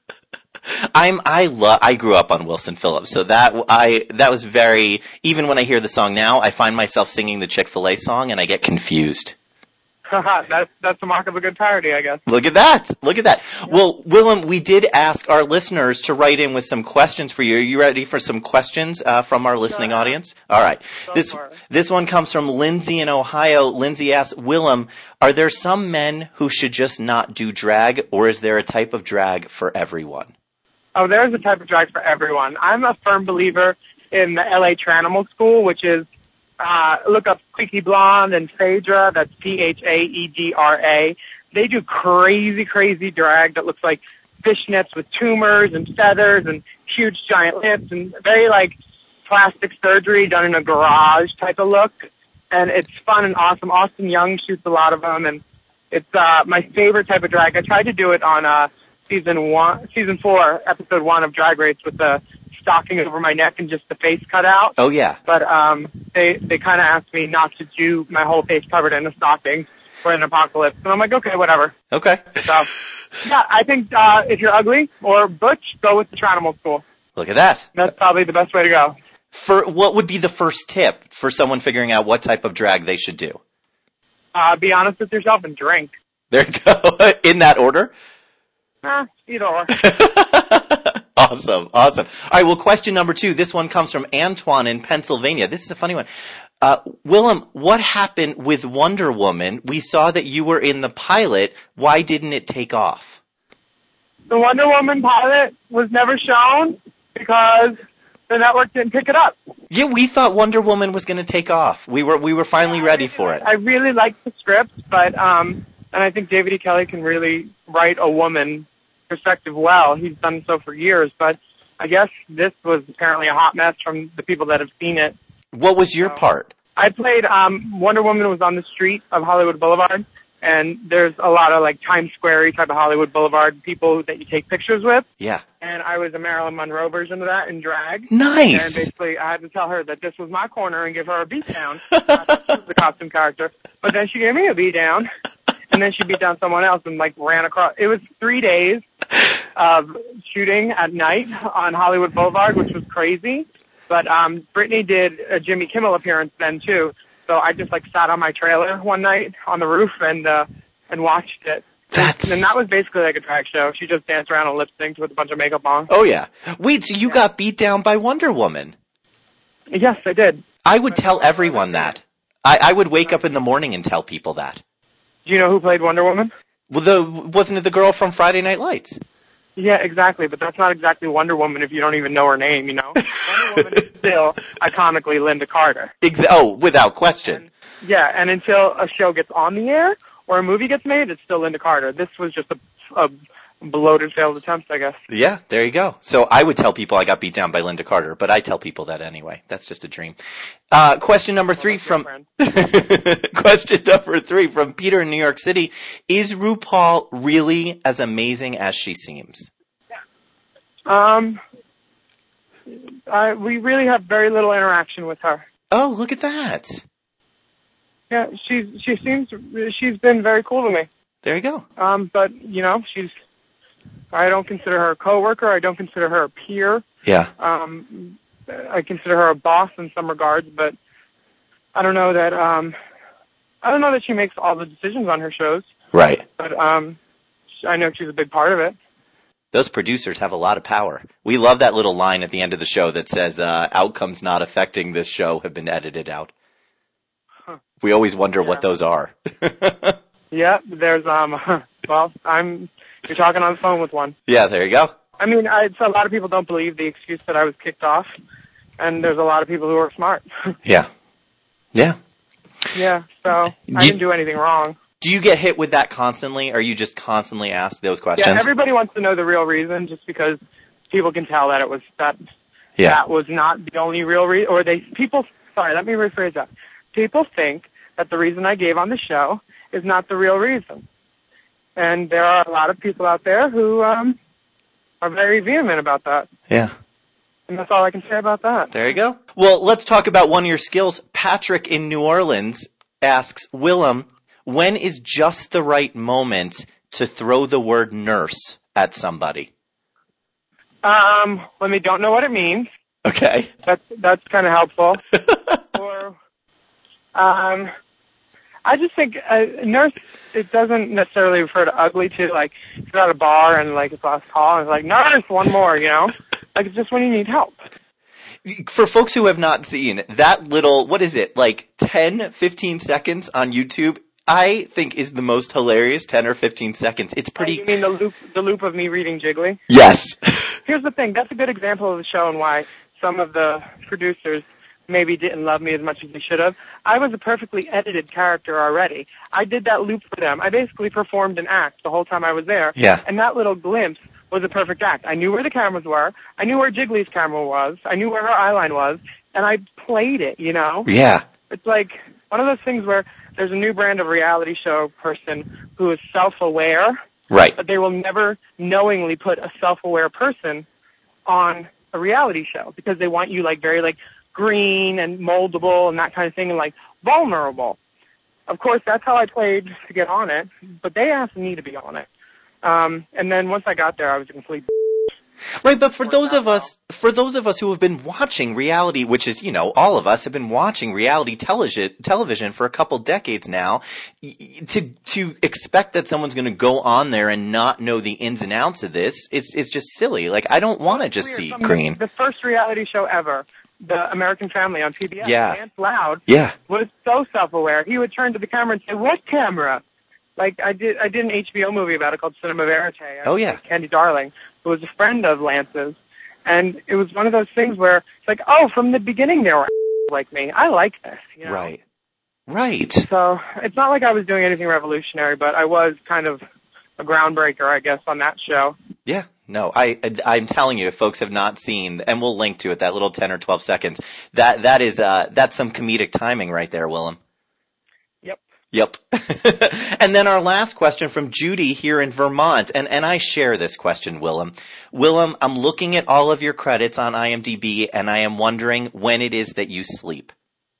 I grew up on Wilson Phillips, so that was very. Even when I hear the song now, I find myself singing the Chick-fil-A song, and I get confused. That's the mark of a good parody, I guess. Look at that. Look at that. Yeah. Well, Willem, we did ask our listeners to write in with some questions for you. Are you ready for some questions from our listening audience? All right. This one comes from Lindsay in Ohio. Lindsay asks, Willem, are there some men who should just not do drag, or is there a type of drag for everyone? Oh, there's a type of drag for everyone. I'm a firm believer in the LA Tranimal School, which is look up Squeaky Blonde and Phaedra. That's Phaedra. They do crazy drag that looks like fishnets with tumors and feathers and huge giant lips and very like plastic surgery done in a garage type of look. And it's fun and awesome. Austin Young shoots a lot of them, and it's my favorite type of drag. I tried to do it on season 4, episode 1 of Drag Race with the stocking over my neck and just the face cut out. Oh yeah. But they kind of asked me not to do my whole face covered in a stocking for an apocalypse, and I'm like, okay, whatever. Okay. So yeah, I think if you're ugly or butch, go with the Tranimal School. Look at that. That's probably the best way to go. For what would be the first tip for someone figuring out what type of drag they should do? Be honest with yourself and drink. There you go. In that order? Either or. Awesome. All right, well, question number 2. This one comes from Antoine in Pennsylvania. This is a funny one. Willem, what happened with Wonder Woman? We saw that you were in the pilot. Why didn't it take off? The Wonder Woman pilot was never shown because the network didn't pick it up. Yeah, we thought Wonder Woman was going to take off. We were finally ready for it. I really liked the script, but and I think David E. Kelley can really write a woman perspective well. He's done so for years, but I guess this was apparently a hot mess from the people that have seen it. What was your part? I played Wonder Woman was on the street of Hollywood Boulevard, and there's a lot of like Times Square type of Hollywood Boulevard people that you take pictures with. Yeah. And I was a Marilyn Monroe version of that in drag. Nice. And basically I had to tell her that this was my corner and give her a beat down. She was the costume character. But then she gave me a beat down, and then she beat down someone else and like ran across. It was 3 days of shooting at night on Hollywood Boulevard, which was crazy. But Brittany did a Jimmy Kimmel appearance then too. So I just like sat on my trailer one night on the roof and watched it. And that was basically like a drag show. She just danced around and lip synced with a bunch of makeup on. Oh yeah. Wait, so you got beat down by Wonder Woman? Yes, I did. I would tell everyone that. I would wake up in the morning and tell people that. Do you know who played Wonder Woman? Well, wasn't it the girl from Friday Night Lights? Yeah, exactly, but that's not exactly Wonder Woman if you don't even know her name, you know? Wonder Woman is still iconically Linda Carter. Without question. And until a show gets on the air or a movie gets made, it's still Linda Carter. This was just a bloated failed attempt, I guess. Yeah, there you go. So I would tell people I got beat down by Linda Carter, but I tell people that anyway. That's just a dream. Question number 3 from question number 3 from Peter in New York City. Is RuPaul really as amazing as she seems? We really have very little interaction with her. Oh, look at that. Yeah, she's been very cool to me. There you go. But you know, I don't consider her a coworker. I don't consider her a peer. Yeah. I consider her a boss in some regards, but I don't know that she makes all the decisions on her shows. Right. But I know she's a big part of it. Those producers have a lot of power. We love that little line at the end of the show that says, outcomes not affecting this show have been edited out. Huh. We always wonder what those are. Yeah, there's, you're talking on the phone with one. Yeah, there you go. I mean, a lot of people don't believe the excuse that I was kicked off, and there's a lot of people who are smart. Yeah. Yeah. Yeah, so I didn't do anything wrong. Do you get hit with that constantly, or you just constantly ask those questions? Yeah, everybody wants to know the real reason, just because people can tell that it was that was not the only real reason, or sorry, let me rephrase that. People think that the reason I gave on the show is not the real reason. And there are a lot of people out there who are very vehement about that. Yeah. And that's all I can say about that. There you go. Well, let's talk about one of your skills. Patrick in New Orleans asks, Willem, when is just the right moment to throw the word nurse at somebody? When they don't know what it means. Okay. That's kind of helpful. Or, I just think nurse, it doesn't necessarily refer to ugly to, like, if you're at a bar and, like, it's last call and it's like, nurse, one more, you know? Like, it's just when you need help. For folks who have not seen that little, what is it, like 10, 15 seconds on YouTube, I think is the most hilarious 10 or 15 seconds. It's pretty... You mean the loop of me reading Jiggly? Yes. Here's the thing. That's a good example of the show and why some of the producers maybe didn't love me as much as they should have. I was a perfectly edited character already. I did that loop for them. I basically performed an act the whole time I was there. Yeah. And that little glimpse was a perfect act. I knew where the cameras were. I knew where Jiggly's camera was. I knew where her eyeline was. And I played it, you know? Yeah. It's like one of those things where there's a new brand of reality show person who is self-aware. Right. But they will never knowingly put a self-aware person on a reality show because they want you, like, very, like, green and moldable and that kind of thing and, like, vulnerable. Of course, that's how I played to get on it, but they asked me to be on it. And then once I got there, I was a complete... Right, but for those of us who have been watching reality, which is, you know, all of us have been watching reality television for a couple decades now, to expect that someone's going to go on there and not know the ins and outs of this is just silly. Like, I don't want to just see green. The first reality show ever, The American Family on PBS, yeah. Lance Loud was so self-aware. He would turn to the camera and say, "What camera?" Like, I did an HBO movie about it called Cinema Verite. Oh, yeah. Candy Darling, who was a friend of Lance's. And it was one of those things where it's like, oh, from the beginning they were like me. I like this, you know? Right. Right. So it's not like I was doing anything revolutionary, but I was kind of a groundbreaker, I guess, on that show. Yeah. No, I'm telling you, if folks have not seen, and we'll link to it, that little 10 or 12 seconds, that's some comedic timing right there, Willem. Yep. And then our last question from Judy here in Vermont, and I share this question, Willem. Willem, I'm looking at all of your credits on IMDb, and I am wondering when it is that you sleep.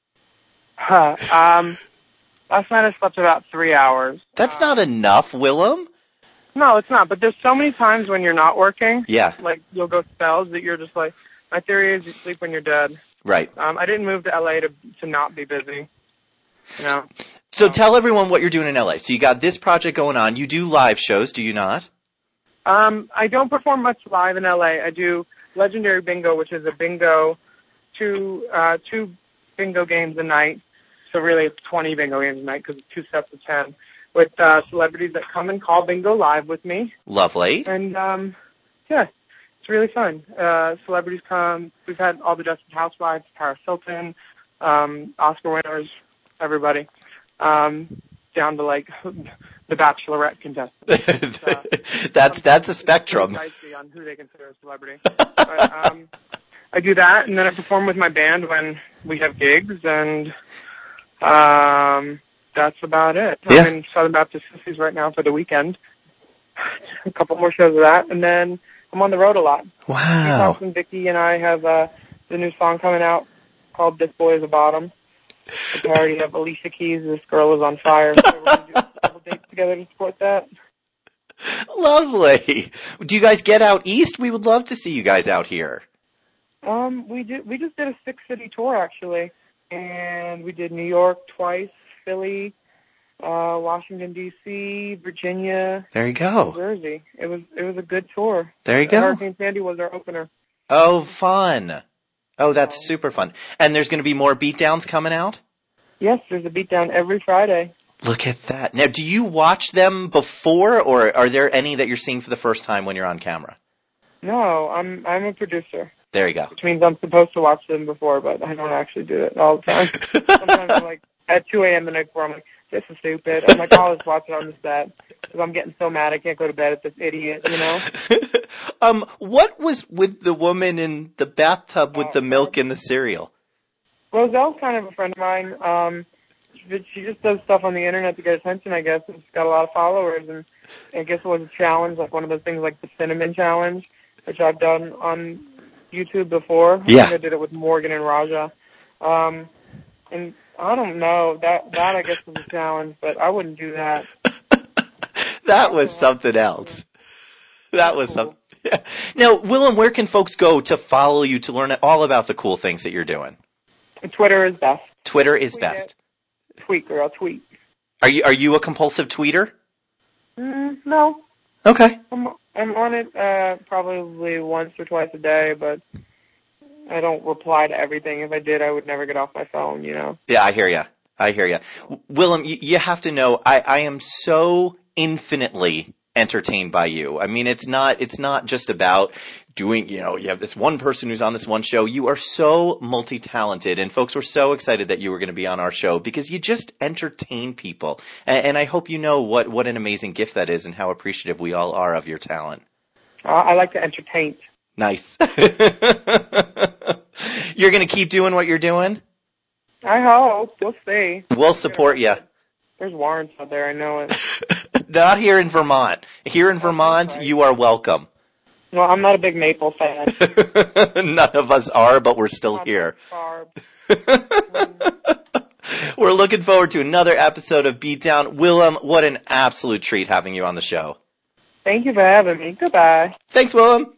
Last night I slept about 3 hours. That's not enough, Willem. No, it's not, but there's so many times when you're not working. Yeah. Like, you'll go spells that you're just like, my theory is you sleep when you're dead. Right. I didn't move to LA to not be busy, you know. So tell everyone what you're doing in LA. So you got this project going on. You do live shows, do you not? I don't perform much live in LA. I do Legendary Bingo, which is a bingo, two bingo games a night. So really it's 20 bingo games a night because it's 2 sets of 10 with celebrities that come and call bingo live with me. Lovely. And, yeah, it's really fun. Celebrities come. We've had all the Desperate Housewives, Paris Hilton, Oscar winners, everybody. Down to, like, the Bachelorette contestants. That's a spectrum. Dicey on who they consider a celebrity. But, I do that, and then I perform with my band when we have gigs, and that's about it. Yeah. I'm in Southern Baptist Sissies right now for the weekend. A couple more shows of that, and then I'm on the road a lot. Wow. And Vicky and I have the new song coming out called This Boy is a Bottom. I already have Alicia Keys, This Girl Is on Fire, so we're going to do a couple dates together to support that. Lovely. Do you guys get out east? We would love to see you guys out here. We just did a 6-city tour, actually, and we did New York twice, Philly, Washington, D.C., Virginia. There you go. New Jersey. It was a good tour. There you go. Hurricane Sandy was our opener. Oh, fun. Oh, that's super fun. And there's going to be more beatdowns coming out? Yes, there's a beatdown every Friday. Look at that. Now, do you watch them before, or are there any that you're seeing for the first time when you're on camera? No, I'm a producer. There you go. Which means I'm supposed to watch them before, but I don't actually do it all the time. Sometimes I'm like, at 2 a.m. the night before, I'm like, this is stupid. I'm like, I'll just watch it on the set. Because I'm getting so mad I can't go to bed at this idiot, you know? What was with the woman in the bathtub with the milk and the cereal? Roselle's kind of a friend of mine. She just does stuff on the internet to get attention, I guess. She's got a lot of followers, and I guess it was a challenge, like one of those things like the Cinnamon Challenge, which I've done on YouTube before. Yeah. I think I did it with Morgan and Raja. And I don't know, that I guess was a challenge, but I wouldn't do that. That was something else. That was something. Yeah. Now, Willem, where can folks go to follow you, to learn all about the cool things that you're doing? Twitter is best. Twitter is best. Tweet, girl, tweet. Are you a compulsive tweeter? No. Okay. I'm on it probably once or twice a day, but I don't reply to everything. If I did, I would never get off my phone, you know? Yeah, I hear you. Willem, you have to know, I am so infinitely entertained by you. I mean, it's not just about doing, you have this one person who's on this one show. You are so multi-talented, and folks were so excited that you were going to be on our show because you just entertain people. And I hope you know what an amazing gift that is and how appreciative we all are of your talent. I like to entertain. Nice. You're going to keep doing what you're doing? I hope. We'll see. We'll support you. There's warrants out there, I know it. Not here in Vermont. Here in Vermont, right. You are welcome. Well, I'm not a big Maple fan. None of us are, but we're still here. We're looking forward to another episode of Beatdown. Willem, what an absolute treat having you on the show. Thank you for having me. Goodbye. Thanks, Willem.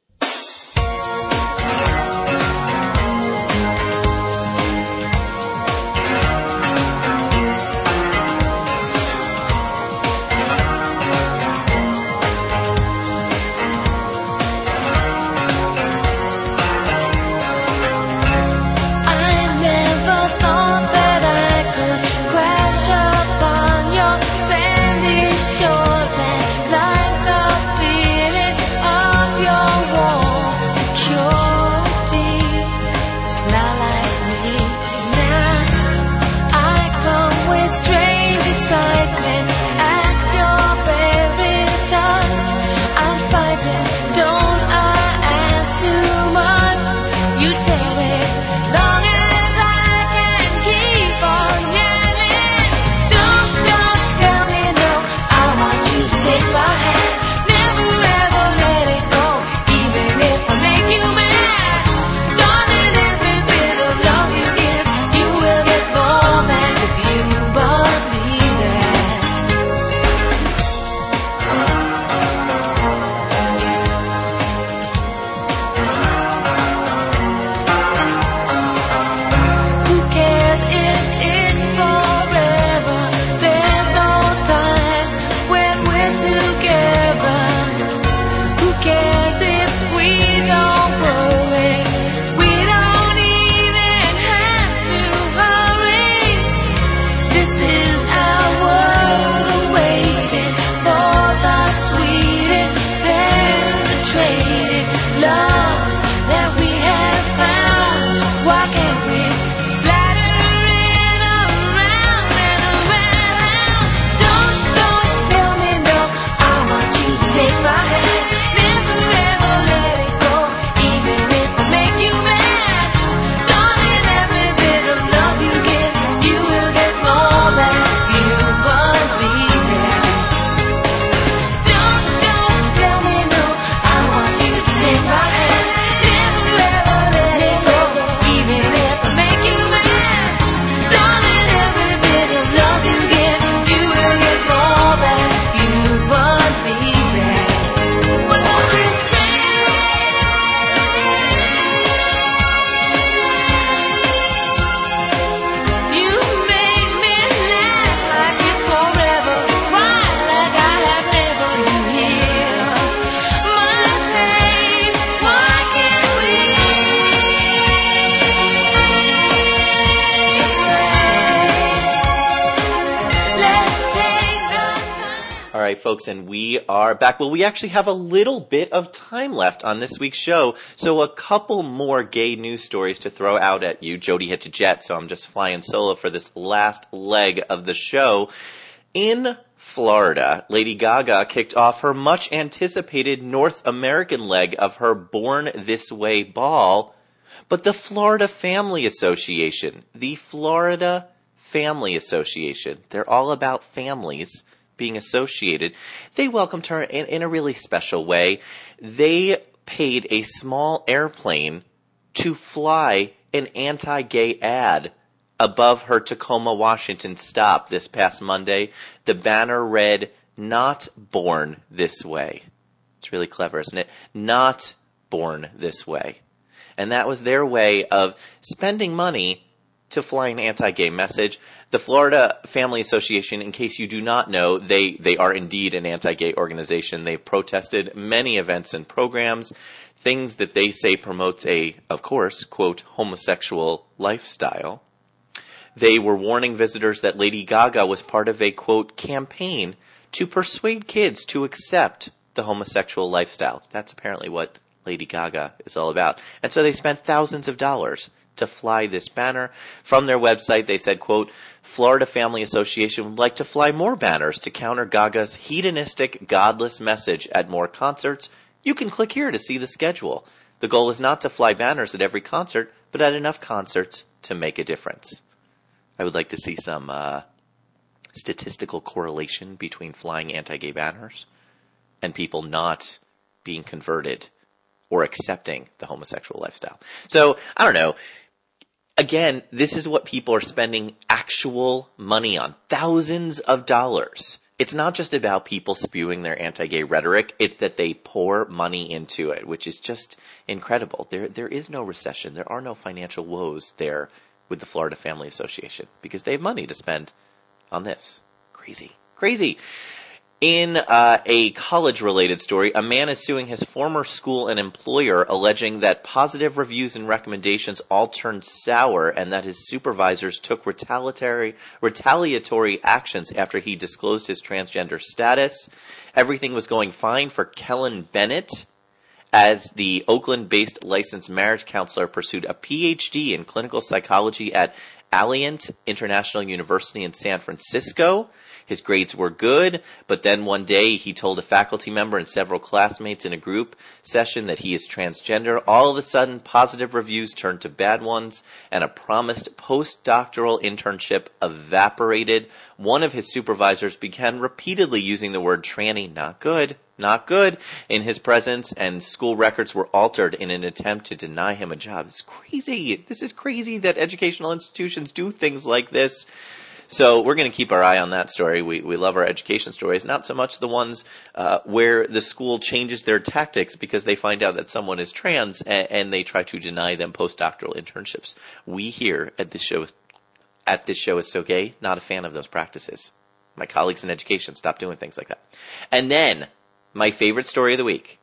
Folks, and we are back. Well, we actually have a little bit of time left on this week's show, so a couple more gay news stories to throw out at you. Jody hit a jet, so I'm just flying solo for this last leg of the show. In Florida, Lady Gaga kicked off her much-anticipated North American leg of her Born This Way ball, but the Florida Family Association, they're all about families being associated. They welcomed her in a really special way. They paid a small airplane to fly an anti-gay ad above her Tacoma, Washington stop this past Monday. The banner read, "Not born this way." It's really clever, isn't it? Not born this way. And that was their way of spending money to fly an anti-gay message. The Florida Family Association, in case you do not know, they are indeed an anti-gay organization. They've protested many events and programs, things that they say promotes a, of course, quote, homosexual lifestyle. They were warning visitors that Lady Gaga was part of a, quote, campaign to persuade kids to accept the homosexual lifestyle. That's apparently what Lady Gaga is all about. And so they spent thousands of dollars to fly this banner. From their website, they said, quote, Florida Family Association would like to fly more banners to counter Gaga's hedonistic, godless message at more concerts. You can click here to see the schedule. The goal is not to fly banners at every concert, but at enough concerts to make a difference. I would like to see some statistical correlation between flying anti-gay banners and people not being converted or accepting the homosexual lifestyle. So, I don't know. Again, this is what people are spending actual money on. Thousands of dollars. It's not just about people spewing their anti-gay rhetoric. It's that they pour money into it, which is just incredible. There is no recession. There are no financial woes there with the Florida Family Association because they have money to spend on this. Crazy. In a college-related story, a man is suing his former school and employer, alleging that positive reviews and recommendations all turned sour and that his supervisors took retaliatory actions after he disclosed his transgender status. Everything was going fine for Kellen Bennett, as the Oakland-based licensed marriage counselor pursued a PhD in clinical psychology at Alliant International University in San Francisco. His grades were good, but then one day he told a faculty member and several classmates in a group session that he is transgender. All of a sudden, positive reviews turned to bad ones, and a promised postdoctoral internship evaporated. One of his supervisors began repeatedly using the word tranny, not good, in his presence, and school records were altered in an attempt to deny him a job. It's crazy. This is crazy that educational institutions do things like this. So we're going to keep our eye on that story. We love our education stories, not so much the ones where the school changes their tactics because they find out that someone is trans and they try to deny them postdoctoral internships. We here at this show is So Gay, not a fan of those practices. My colleagues in education, stop doing things like that. And then, my favorite story of the week.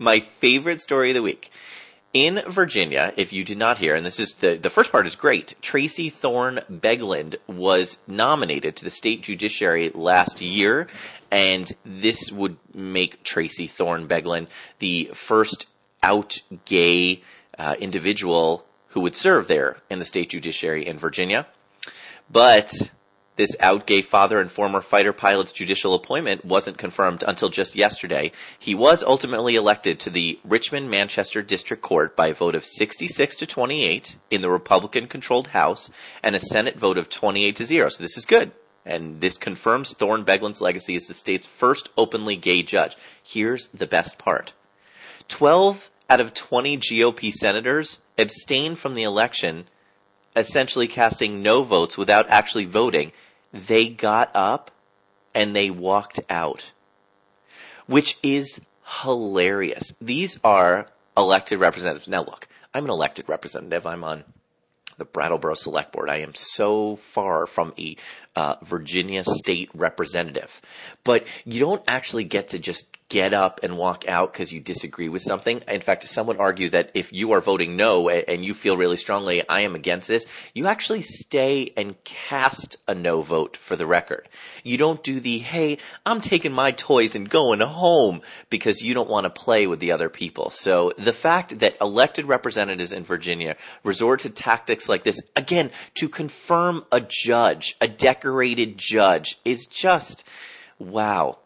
In Virginia, if you did not hear, and this is the first part is great, Tracy Thorn Begland was nominated to the state judiciary last year, and this would make Tracy Thorn Begland the first out gay individual who would serve there in the state judiciary in Virginia. But this out gay father and former fighter pilot's judicial appointment wasn't confirmed until just yesterday. He was ultimately elected to the Richmond-Manchester District Court by a vote of 66-28 in the Republican-controlled House and a Senate vote of 28-0. So this is good. And this confirms Thorn Begland's legacy as the state's first openly gay judge. Here's the best part. 12 out of 20 GOP senators abstained from the election, essentially casting no votes without actually voting. They got up and they walked out, which is hilarious. These are elected representatives. Now look, I'm an elected representative. I'm on the Brattleboro Select Board. I am so far from a Virginia state representative. But you don't actually get to just get up and walk out because you disagree with something. In fact, some would argue that if you are voting no and you feel really strongly, I am against this, you actually stay and cast a no vote for the record. You don't do the, hey, I'm taking my toys and going home because you don't want to play with the other people. So the fact that elected representatives in Virginia resort to tactics like this, again, to confirm a judge, a decorated judge, is just, wow.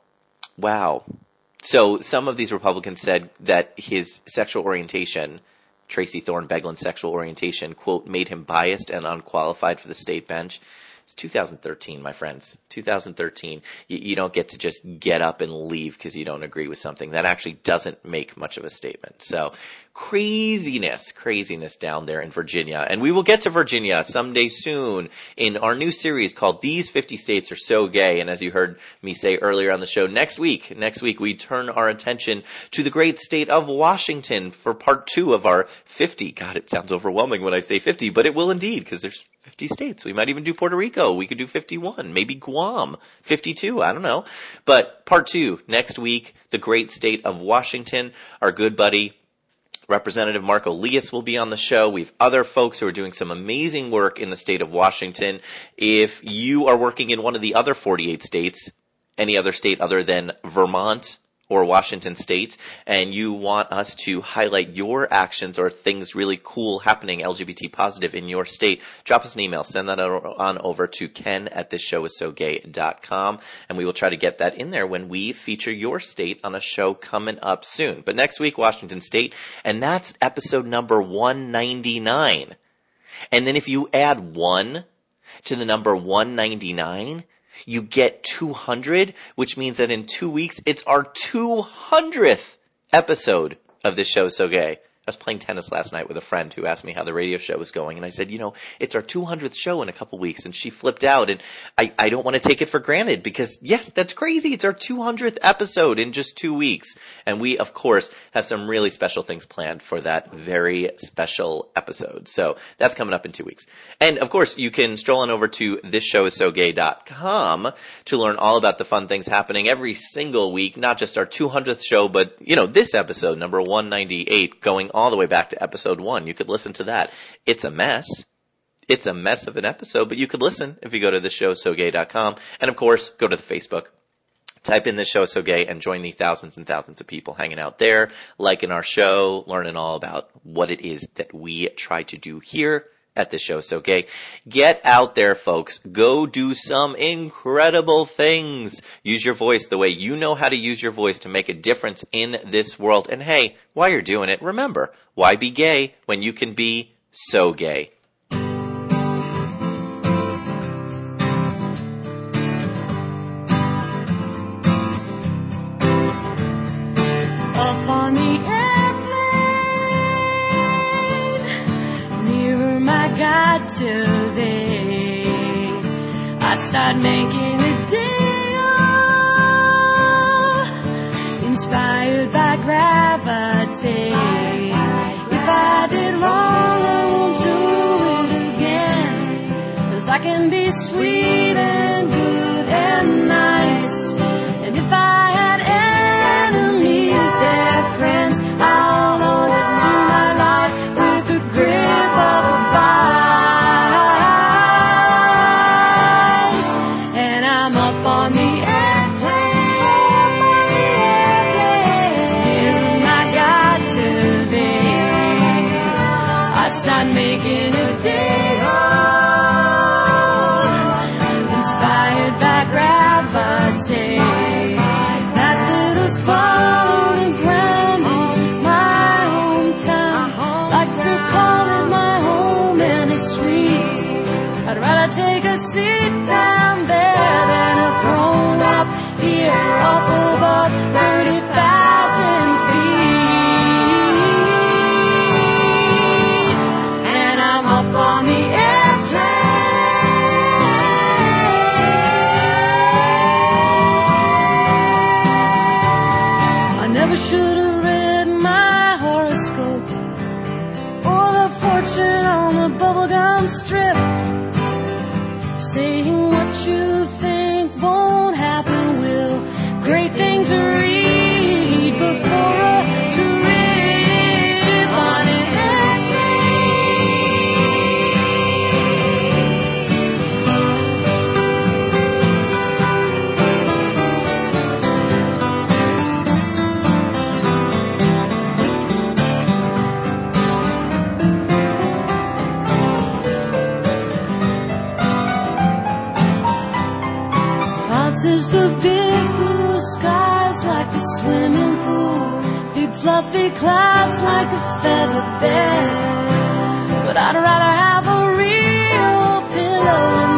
So some of these Republicans said that his sexual orientation, Tracy Thorn Begland's sexual orientation, quote, made him biased and unqualified for the state bench. It's 2013, my friends. 2013. You don't get to just get up and leave because you don't agree with something. That actually doesn't make much of a statement. So craziness down there in Virginia. And we will get to Virginia someday soon in our new series called These 50 States Are So Gay. And as you heard me say earlier on the show, next week we turn our attention to the great state of Washington for part 2 of our 50. God, it sounds overwhelming when I say 50, but it will indeed because there's 50 states. We might even do Puerto Rico. We could do 51, maybe Guam, 52. I don't know. But part 2, next week, the great state of Washington. Our good buddy, Representative Marco Lias, will be on the show. We have other folks who are doing some amazing work in the state of Washington. If you are working in one of the other 48 states, any other state other than Vermont or Washington State, and you want us to highlight your actions or things really cool happening LGBT positive in your state, drop us an email. Send that on over to ken@thisshowiссogay.com, and we will try to get that in there when we feature your state on a show coming up soon. But next week, Washington State, and that's episode number 199. And then if you add 1 to the number 199, you get 200, which means that in 2 weeks, it's our 200th episode of This Show Is So Gay. I was playing tennis last night with a friend who asked me how the radio show was going, and I said, it's our 200th show in a couple weeks, and she flipped out, and I don't want to take it for granted, because, yes, that's crazy. It's our 200th episode in just 2 weeks, and we, of course, have some really special things planned for that very special episode, so that's coming up in 2 weeks. And, of course, you can stroll on over to thisshowissogay.com to learn all about the fun things happening every single week, not just our 200th show, but, this episode, number 198, going all the way back to episode 1. You could listen to that. It's a mess. It's a mess of an episode, but you could listen if you go to thisshowissogay.com. And of course, go to the Facebook. Type in This Show Is So Gay and join the thousands and thousands of people hanging out there, liking our show, learning all about what it is that we try to do here at This Show Is So Gay. Get out there, folks. Go do some incredible things. Use your voice the way you know how to use your voice to make a difference in this world. And hey, while you're doing it, remember, why be gay when you can be so gay? Up on the God today, I start making a deal, inspired by gravity. If I did wrong, I won't do it again, 'cause I can be sweet and good and nice. And if I had enemies, they're friends. I'll hold it to my life with the grip of a vice. And I'm up on the airplane, giving my God today. I start making a deal, inspired by gravity. That little spot on the ground is my hometown. Like to call it my home, and it's sweet. I'd rather take a seat down there than a throne up here, up above 30,000 feet. And I'm up on the airplane. I never should have read my horoscope or the fortune on the bubblegum strip, saying what you think won't happen will. Great thing to read before a trip on an is the big blue skies like a swimming pool, big fluffy clouds like a feather bed. But I'd rather have a real pillow